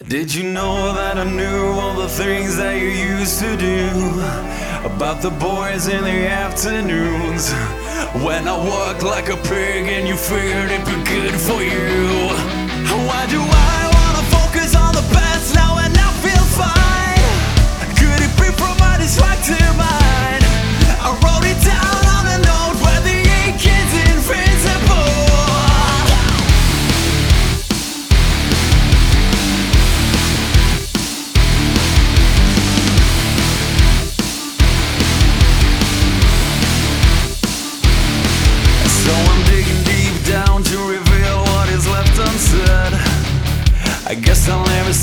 Did you know that I knew all the things that you used to do? About the boys in the afternoons, when I worked like a pig and you figured it'd be